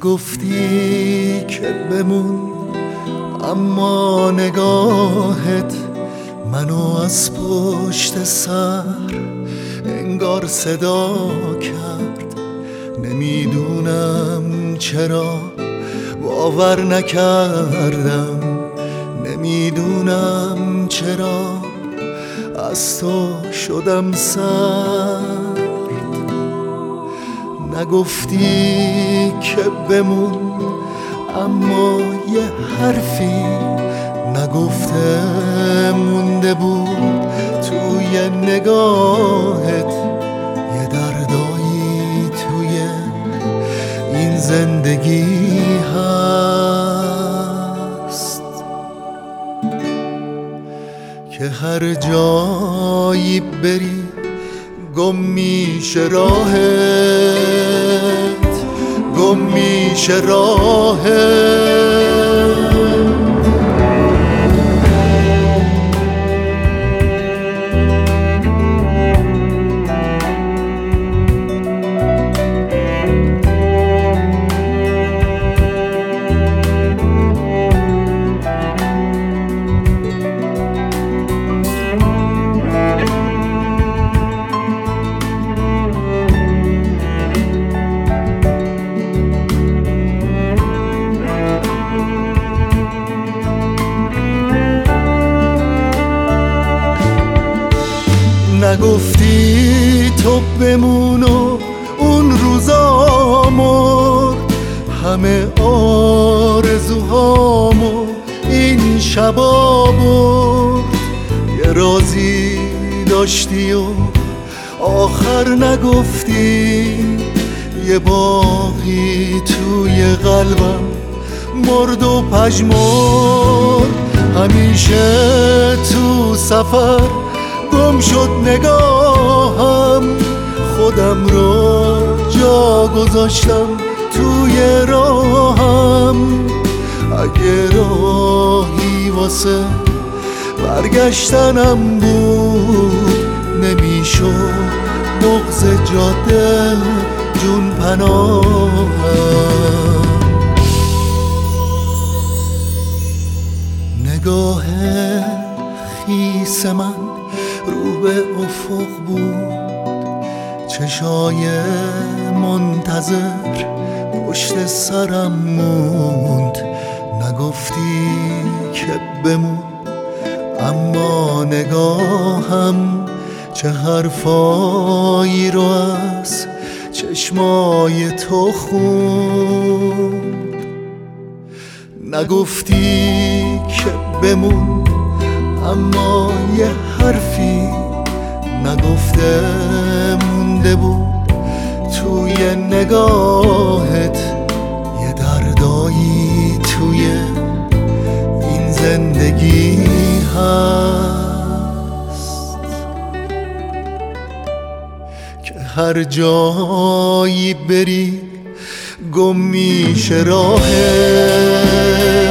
نگفتی که بمون، اما نگاهت منو از پشت سر انگار صدا کرد. نمیدونم چرا باور نکردم، نمیدونم چرا از تو شدم سرد. نگفتی که بمون، اما یه حرفی نگفته مونده بود توی نگاهت. یه دردایی توی این زندگی هست که هر جایی بری گم میشه راهت، گم میشه راهت. نگفتی تو بمون و اون روزا مرد، همه آرزوهامو این شبا برد. یه رازی داشتی و آخر نگفتی، یه باغی توی قلبم مرد و پژمرد. همیشه تو سفر گم شد نگاهم، خودم رو جا گذاشتم توی راهم. اگه راهی واسه برگشتنم بود، نمیشد بغض جاده جون پناهم. نگاه خیس من رو به افق بود، چشای منتظر پشت سرم موند. نگفتی که بمون، اما نگاهم چه حرفایی رو از چشمای تو خوند. نگفتی که بمون، اما یه حرفی نگفته مونده بود توی نگاهت. یه دردایی توی این زندگی هست که هر جایی بری گم میشه راهت،